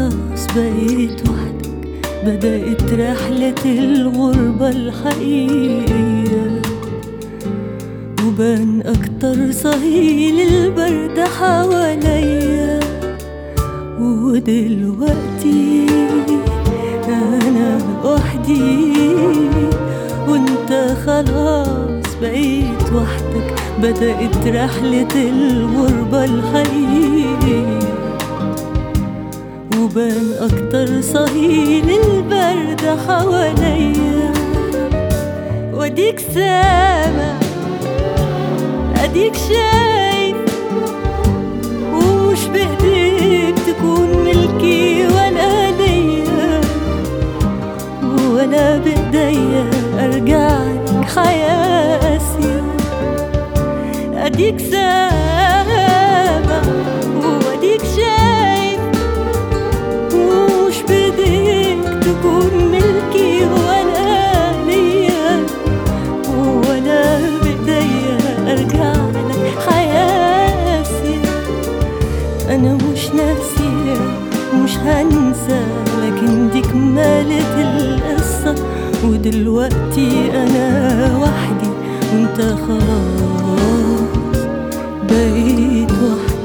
خلاص بقيت وحدك، بدأت رحلة الغربة الحقيقية، وبان أكتر صهيل البرد حواليا. ودلوقتي أنا وحدي وانت خلاص بقيت وحدك، بدأت رحلة الغربة الحقيقية، وبان أكتر صهيل البرد حواليا. واديك سامع اديك شايف، ومش بإيديك تكون ملكي ولا ليا، ولا بإيديا أرجعلك حياة قاسية. اديك سامع واديك شايف، ومش بإيديك تكون ملكي ولا ليا، ولا بإيديا أرجعلك حياة قاسية. أنا مش ناسية مش هنسى، لكن دي كمالة القصة. ودلوقتي أنا وحدي وانت خلاص بقيت وحدي.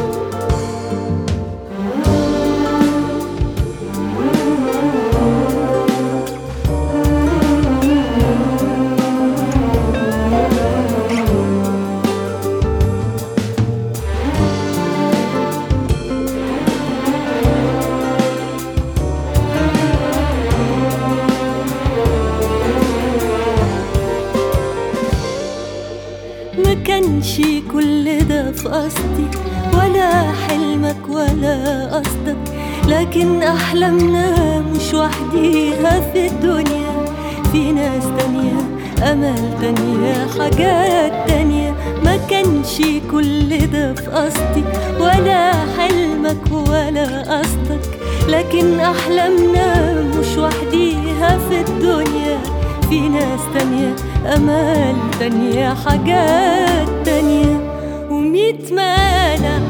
ما كانش كل ده في قصدي، ولا حلمك ولا قصدك، لكن أحلامنا مش وحديها في الدنيا. في ناس تانية، أمل تانية، حاجات تانية. ما كانش كل ده في قصدي، ولا حلمك ولا قصدك، لكن أحلامنا مش وحديها في الدنيا. في ناس تانية، أمال تانية، حاجات تانية. وميت مانع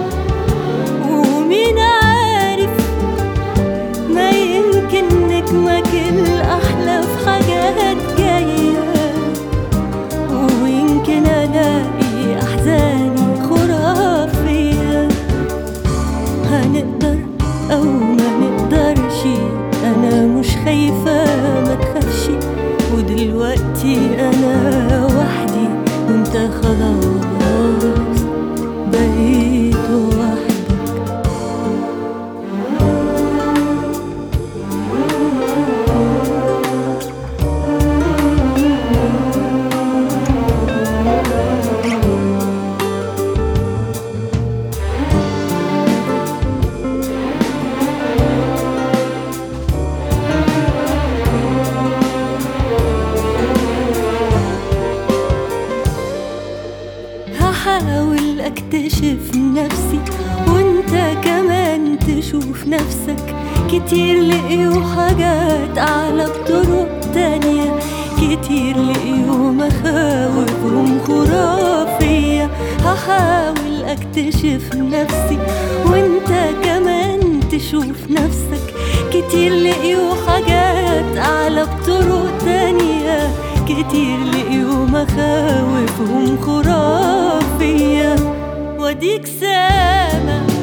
ومين عارف، ما يمكن نجمك الأحلى في حاجات جاية، ويمكن ألاقي أحزاني خرافية. هنقدر أو ما نقدرش، أنا مش خايفة ما تخافش. ودلوقتي أنا وحدي وانت خلاص بقيت وحدك. هحاول اكتشف نفسي وانت كمان تشوف نفسك. كتير لقيوا حاجات اعلى بطرق تانية، كتير لقيوا مخاوفهم خرافية. هحاول اكتشف نفسي وانت كمان تشوف نفسك. كتير لقيوا حاجات اعلى بطرق تانية، كتير لقيوا مخاوفهم خرافية. واديك سامع